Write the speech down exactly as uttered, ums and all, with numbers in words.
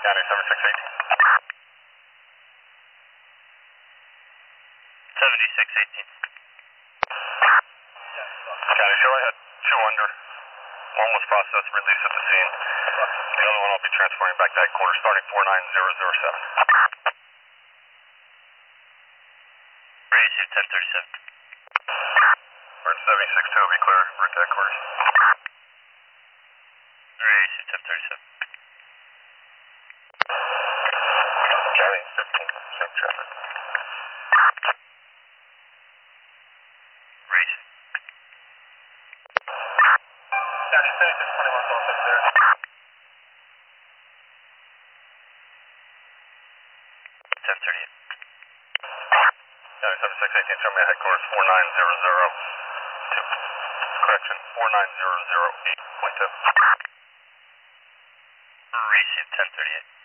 County seventy-six eighteen. seventy-six eighteen. County zero, I had two under. One was processed, released at the scene. The other one I'll be transporting back to headquarters starting four nine zero zero seven. Receive ten thirty-seven. Bird seventy-six two will be clear. We're at headquarters. Receive ten thirty-seven. County fifteen, same traffic. Receive. County seventy-six twenty-one, so up there. ten thirty-eight. County seventy-six eighteen, show me at headquarters four nine zero zero two. Correction, four nine zero zero eight point two. Receive ten thirty-eight.